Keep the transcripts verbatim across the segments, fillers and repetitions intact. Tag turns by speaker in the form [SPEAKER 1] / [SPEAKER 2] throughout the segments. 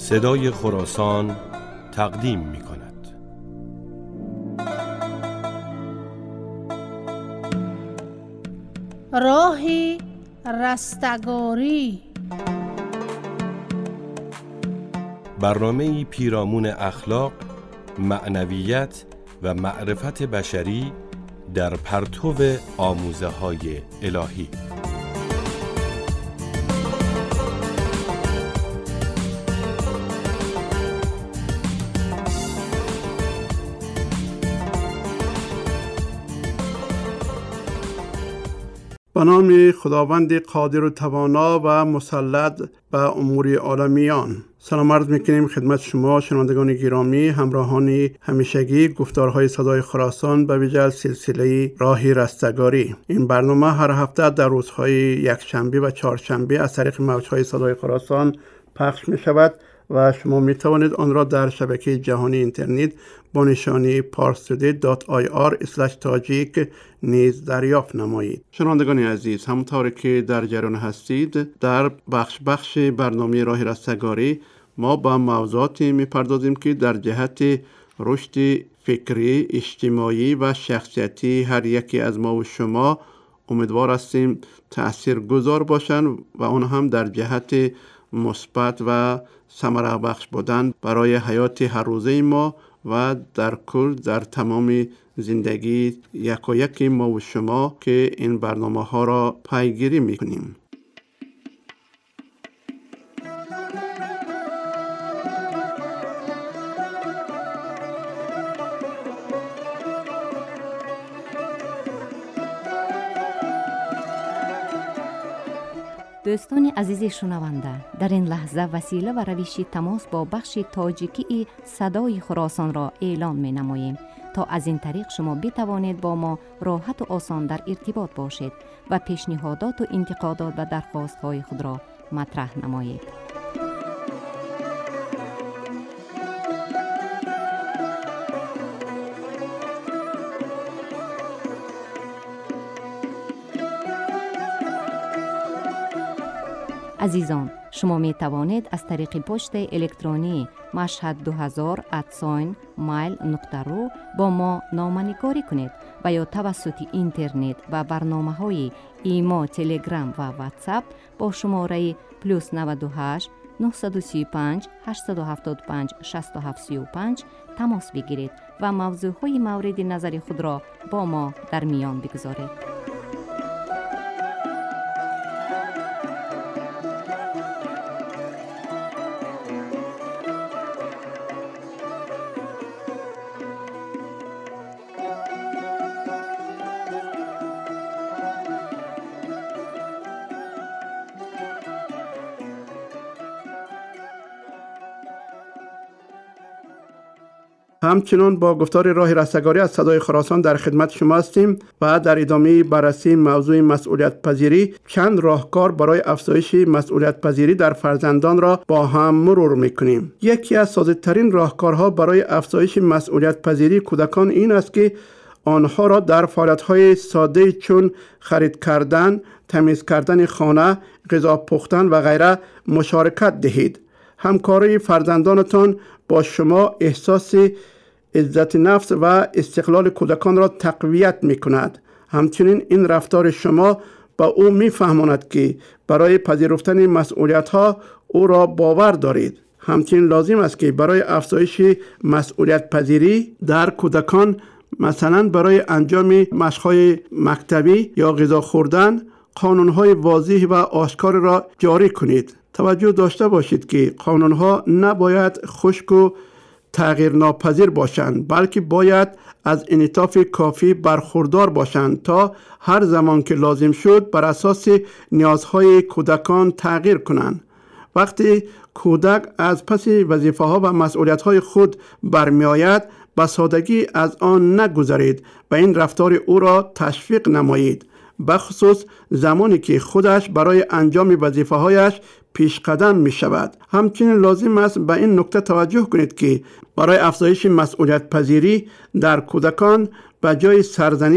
[SPEAKER 1] صدای خراسان تقدیم می کند.
[SPEAKER 2] راه رستگاری،
[SPEAKER 1] برنامه‌ای پیرامون اخلاق، معنویت و معرفت بشری در پرتو آموزه‌های الهی.
[SPEAKER 3] به نام خداوند قادر و توانا و مسلط به امور عالمیان. سلام عرض میکنیم خدمت شما شنوندگان گرامی، همراهان همیشگی گفتارهای صدای خراسان به ویژه سلسله راه رستگاری. این برنامه هر هفته در روزهای یکشنبه و چهارشنبه از طریق موجهای صدای خراسان پخش می شود و شما می توانید آن را در شبکه جهانی اینترنت با نشانی پارس تودی دات آی آر اسلش تاجیک نیز دریافت نمایید. شنوندگان عزیز، همونطور که در جریان هستید، در بخش بخش برنامه راه رستگاری ما با موضوعاتی میپردازیم که در جهت رشد فکری، اجتماعی و شخصیتی هر یکی از ما و شما امیدوار هستیم تاثیرگذار باشند و اون هم در جهت مثبت و ثمره بخش بودن برای حیات هر روزه ما و در کل در تمام زندگی یک و یک ما و شما که این برنامه ها را پیگیری میکنیم.
[SPEAKER 4] دوستان عزیز شنونده، در این لحظه وسیله و روش تماس با بخش تاجیکی صدای خراسان را اعلام می نماییم تا از این طریق شما بتوانید با ما راحت و آسان در ارتباط باشید و پیشنهادات و انتقادات و درخواست های خود را مطرح نمایید. عزیزان، شما می توانید از طریق پست الکترونی مشهد دو هزار ات مایل نقطه رو با ما نامه‌نگاری کنید و یا توسط اینترنت و برنامه های ایما، تلگرام و واتساپ با شماره پلوس نود و هشت نه سه پنج هشت هفت پنج شش هفت سه پنج تماس بگیرید و موضوع های مورد نظر خود را با ما در میان بگذارید.
[SPEAKER 3] همچنان با گفتار راه رستگاری از صدای خراسان در خدمت شما هستیم و در ادامه بررسی موضوع مسئولیت پذیری چند راهکار برای افزایش مسئولیت پذیری در فرزندان را با هم مرور میکنیم. یکی از ساده‌ترین راهکارها برای افزایش مسئولیت پذیری کودکان این است که آنها را در فعالیت‌های ساده چون خرید کردن، تمیز کردن خانه، غذا پختن و غیره مشارکت دهید. همکاری فرزندانتان با شما احساس عزت نفس و استقلال کودکان را تقویت می کند. همچنین این رفتار شما با او می فهماند که برای پذیرفتن مسئولیت ها او را باور دارید. همچنین لازم است که برای افزایش مسئولیت پذیری در کودکان، مثلا برای انجام مشق‌های مکتبی یا غذا خوردن، قانون‌های واضح و آشکار را جاری کنید. توجه داشته باشید که قانون‌ها نباید خشک و تغییر ناپذیر باشند، بلکه باید از انعطاف کافی برخوردار باشند تا هر زمان که لازم شد بر اساس نیازهای کودکان تغییر کنند. وقتی کودک از پس وظیفه‌ها و مسئولیت‌های خود برمی آید، به سادگی از آن نگذرید و این رفتار او را تشویق نمایید، بخصوص زمانی که خودش برای انجام وظیفه‌هایش پیش قدم می شود. همچنین لازم است به این نکته توجه کنید که برای افزایش مسئولیت پذیری در کودکان به جای سرزنش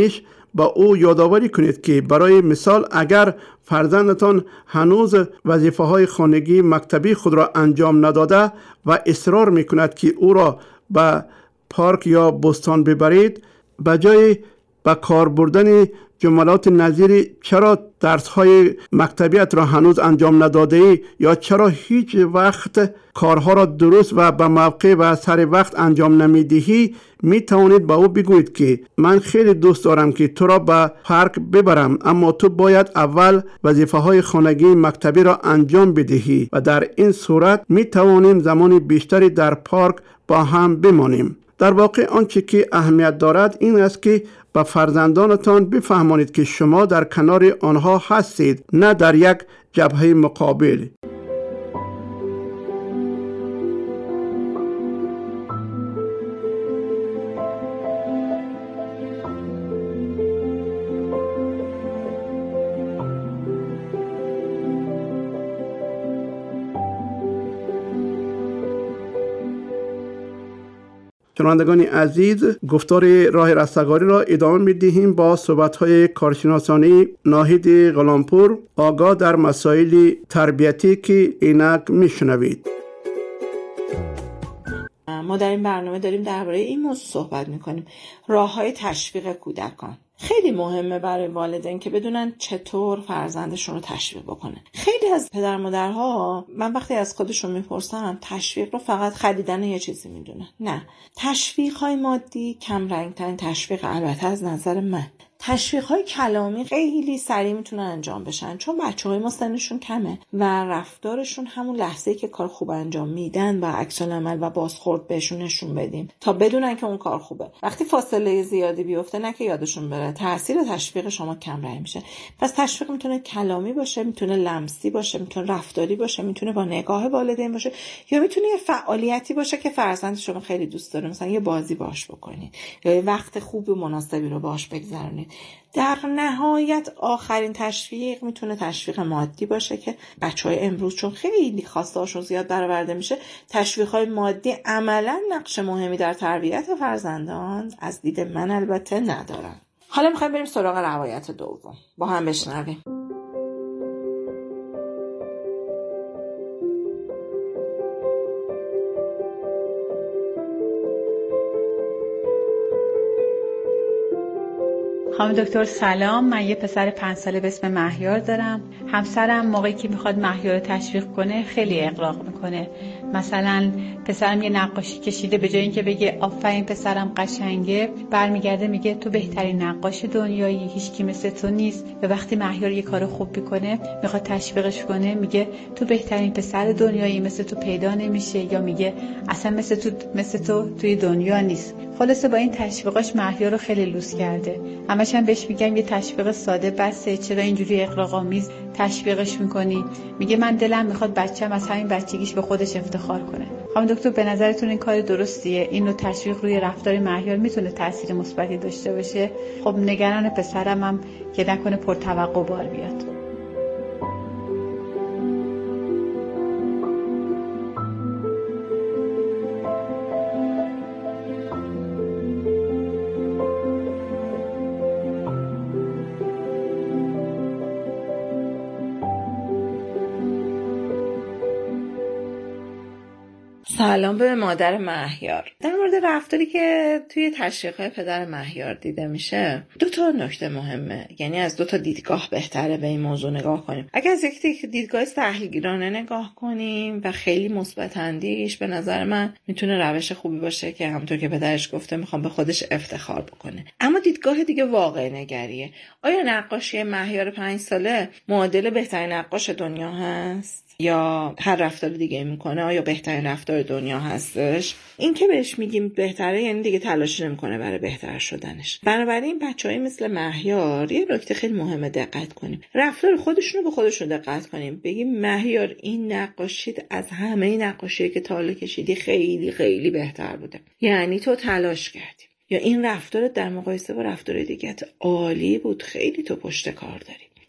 [SPEAKER 3] با او یادآوری کنید که برای مثال اگر فرزندتان هنوز وظیفه‌های خانگی مکتبی خود را انجام نداده و اصرار می‌کند که او را به پارک یا بستان ببرید، به جای به کار بردن جملات نظیر چرا درس‌های مکتبیت را هنوز انجام نداده‌ای یا چرا هیچ وقت کارها را درست و به موقع و سر وقت انجام نمی‌دهی، می توانید با او بگویید که من خیلی دوست دارم که تو را به پارک ببرم، اما تو باید اول وظیفه‌های خانگی مکتبی را انجام بدهی و در این صورت می توانیم زمان بیشتری در پارک با هم بمانیم. در واقع آنچه که اهمیت دارد این است که به فرزندانتان بفهمانید که شما در کنار آنها هستید، نه در یک جبهه مقابل. شنوندگان عزیز، گفتار راه رستگاری را ادامه می‌دهیم با صحبت‌های کارشناسانی ناهید غلامپور، آگاه در مسائل تربیتی که اینک می‌شنوید.
[SPEAKER 2] ما در این برنامه داریم درباره این موضوع صحبت می‌کنیم، راه‌های تشویق کودکان. خیلی مهمه برای والدین که بدونن چطور فرزندشون رو تشویق بکنن. خیلی از پدر مادرها، من وقتی از خودشون میپرسم، تشویق رو فقط خریدن یه چیزی میدونن. نه، تشویق‌های مادی کم رنگ‌ترین تشویق، البته از نظر من. تشویق‌های کلامی خیلی سریع میتونن انجام بشن، چون بچه‌های ما سنشون کمه و رفتارشون همون لحظه‌ای که کار خوب انجام میدن و عکس العمل و بازخورد بهشون نشون بدیم تا بدونن که اون کار خوبه. وقتی فاصله زیادی بیفته، نه که یادشون بره، تاثیر تشویق شما کم رنگ میشه. پس تشویق میتونه کلامی باشه، میتونه لمسی باشه، میتونه رفتاری باشه، میتونه با نگاه والدین باشه، یا میتونه یه فعالیتی باشه که فرزند شما خیلی دوست داره، مثلا یه بازی باهاش بکنید یا یه وقت خوب و مناسبی رو باهاش بگذرونید. در نهایت آخرین تشویق میتونه تشویق مادی باشه که بچهای امروز چون خیلی خواستهاشون زیاد برآورده میشه، تشویق‌های مادی عملاً نقش مهمی در تربیت فرزندان از دید من البته ندارن. حالا میخوایم بریم سراغ روایت دوم، با هم بشنویم.
[SPEAKER 5] خانم دکتر سلام، من یه پسر پنج ساله به اسم مهیار دارم. همسرم موقعی که میخواد مهیار رو تشویق کنه خیلی اغراق میکنه. مثلا پسرم یه نقاشی کشیده، به جای اینکه بگه آفرین پسرم قشنگه، برمیگرده میگه تو بهترین نقاش دنیایی، هیچکی مثل تو نیست. و وقتی مهیار یه کار خوب میکنه میخواد تشویقش کنه، میگه تو بهترین پسر دنیایی، مثل تو پیدا نمیشه، یا میگه اصلا مثل تو مثل تو توی دنیا نیست. خلاصه با این تشویقاش مهیار رو خیلی لوس کرده. همش هم بهش میگم یه تشویق ساده بسه، چرا اینجوری اغراق‌آمیز تشویقش میکنی؟ میگه من دلم میخواد بچه‌م از همین بچگیش به خودش افتخار کنه. خانم دکتر، به نظرتون این کار درستیه؟ این نوع تشویق روی رفتار مهیار میتونه تاثیر مثبتی داشته باشه؟ خب نگران پسرم هم که نکنه پرتوقع بار بیاد.
[SPEAKER 2] سلام به مادر مهیار. در مورد رفتاری که توی تشویق‌های پدر مهیار دیده میشه، دو تا نکته مهمه، یعنی از دو تا دیدگاه بهتره به این موضوع نگاه کنیم. اگر از یک دیدگاه تحلیلگرانه نگاه کنیم و خیلی مثبت اندیش، به نظر من میتونه روش خوبی باشه که همونطور که پدرش گفته میخوام به خودش افتخار بکنه. اما دیدگاه دیگه واقع نگریه. آیا نقاشی مهیار پنج ساله معادل بهترین نقاش دنیا هست؟ یا هر رفتار دیگه میکنه آیا بهترین رفتار دنیا هستش؟ این که بهش میگیم بهتره یعنی دیگه تلاش نمیکنه برای بهتر شدنش. بنابراین بچهای مثل مهیار یه نکته خیلی مهمه دقت کنیم، رفتار خودشونو به خودشون دقت کنیم، بگیم مهیار این نقاشیت از همه این نقاشیایی که تا حالا کشیدی خیلی خیلی بهتر بوده، یعنی تو تلاش کردی، یا این رفتارت در مقایسه با رفتار دیگه عالی بود، خیلی تو پشت کار داری.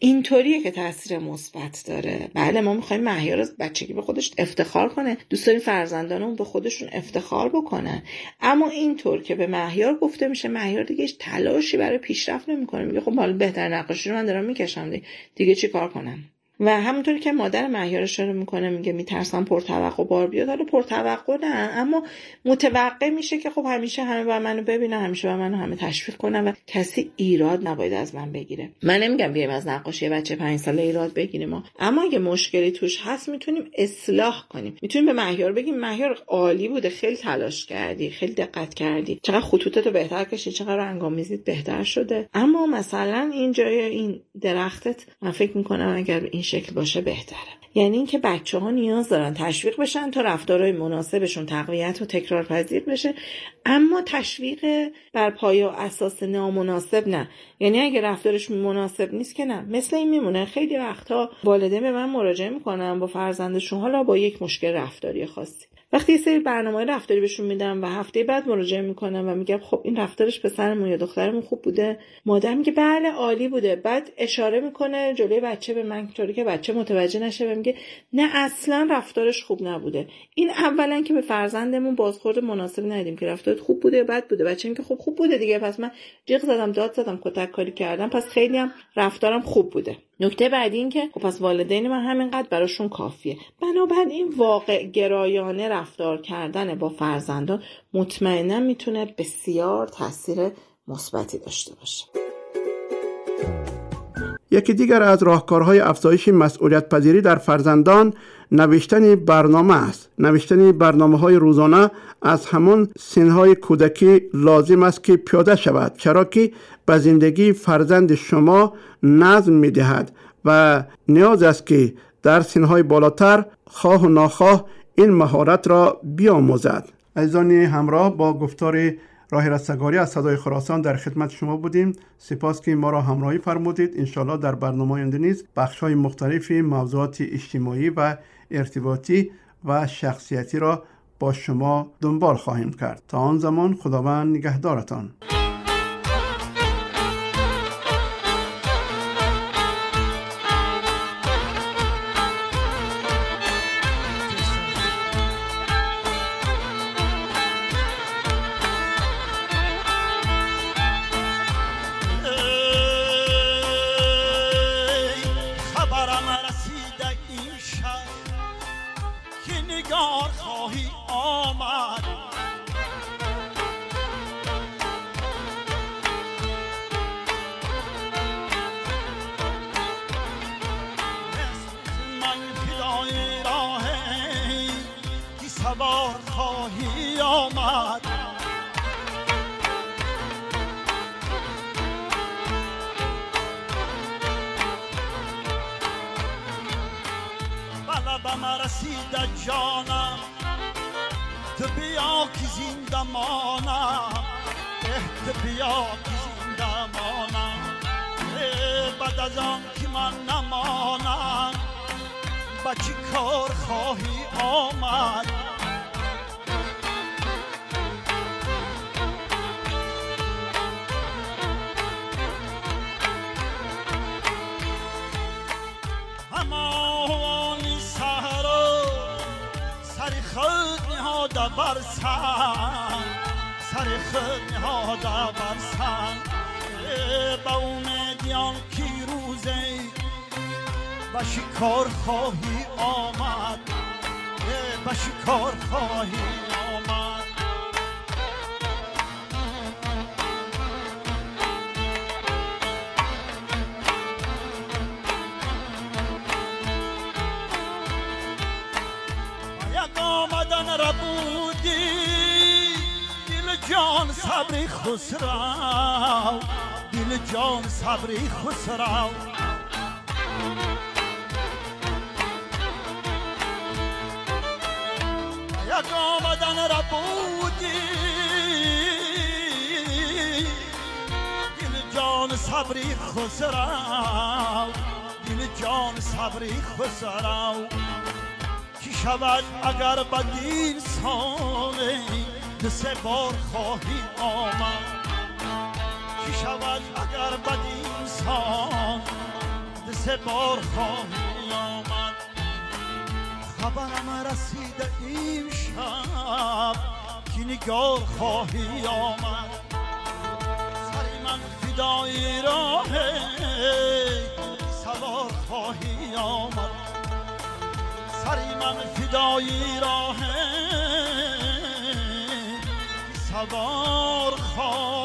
[SPEAKER 2] اینطوریه که تاثیر مثبت داره. بله ما میخوایم مهیار از بچگی به خودش افتخار کنه، دوست داریم فرزندانمون به خودشون افتخار بکنن، اما اینطور که به مهیار گفته میشه مهیار دیگه هیچ تلاشی برای پیشرفت نمیکنه، میگه خب حالا بهتر نقاشی رو من دارم میکشم دیگه, دیگه چی کار کنم. و همونطوری که مادر مهیار اشاره میکنه، میگه میترسم پرتوقع بار بیاد. حالا پرتوقع نه، اما متوقع میشه که خب همیشه همه با منو ببینن، همیشه با منو همه تشویق کنن و کسی ایراد نباید از من بگیره. من نمیگم بیایم از نقاشی بچه پنج ساله ایراد بگیریم ما، اما اگه مشکلی توش هست میتونیم اصلاح کنیم. میتونیم به مهیار بگیم مهیار عالی بوده، خیلی تلاش کردی، خیلی دقت کردی، چقدر خطوطتو بهتر کشیدی، چقدر رنگ‌آمیزیت بهتر شده، اما مثلا این جای این درختت من فکر میکنم اگر این شکل باشه بهتره. یعنی اینکه بچه‌ها نیاز دارن تشویق بشن تا رفتارهای مناسبشون تقویت و تکرار پذیر بشه، اما تشویق بر پایه و اساس نامناسب نه. یعنی اگه رفتارش مناسب نیست که نه. مثل این میمونه خیلی وقتها والدین به من مراجعه میکنن با فرزندشون، حالا با یک مشکل رفتاری خاصی، وقتی یه سری برنامه‌های رفتاری بهشون میدم و هفته بعد مراجعه میکنم و میگم خب این رفتارش پسرمون یا دخترمون خوب بوده، مادر میگه بله عالی بوده، بعد اشاره میکنه جلوی بچه به من طوری که بچه متوجه نشه و میگه نه اصلا رفتارش خوب نبوده. این اولا که به فرزندمون بازخورد مناسب ندیم که رفتارت خوب بوده یا بد بوده. بچه میگه خب خوب بوده دیگه، پس من جیغ زدم، داد زدم، کتک کاری کردم، پس خیلی هم رفتارم خوب بوده. نکته بعدی این که خب پس والدین من همینقدر براشون کافیه. بنابراین واقع گرایانه رفتار کردن با فرزندان مطمئنا میتونه بسیار تاثیر مثبتی داشته باشه.
[SPEAKER 3] یکی دیگر از راهکارهای افزایش مسئولیت پذیری در فرزندان نوشتن برنامه است. نوشتن برنامه‌های روزانه از همان سن‌های کودکی لازم است که پیاده شود، چرا که به زندگی فرزند شما نظم می‌دهد و نیاز است که در سن‌های بالاتر خواه و ناخواه این مهارت را بیاموزد. عزیزان همراه، با گفتار راه رستگاری از صدای خراسان در خدمت شما بودیم. سپاس که ما را همراهی فرمودید. انشالله در برنامه آینده نیز بخش‌های مختلف موضوعات اجتماعی و ارتباطی و شخصیتی را با شما دنبال خواهیم کرد. تا آن زمان خداوند نگهدارتان.
[SPEAKER 6] سوار خواهی آمد، بلبم رسید جانم، تو بیا که زنده مانم، اه بیا که زنده مانم، بعد از آن که من نمانم با چی کار خواهی آمد. همانی سهرا سر خود نهاده برسن، سر خود نهاده برسن، با امیدیان کی روزی با شکار خواهی آمد، با شکار خواهی آمد. یک آمدن را بودی دل جان صبری خسرو، دل جان صبری خسرو، یک آمدن را بودی دل جان صبری خسرو، دل جان صبری خسرو. چی شود اگر بدین سالی دو سه بار خواهی آمد، چی شود اگر بدین سال دو سه بار خواهی آمد. خبرم رسیده این شب که نگار خواهی آمد. سری من فدای راه سوار خواهی آمد. سری من فدای راه سوار خواهی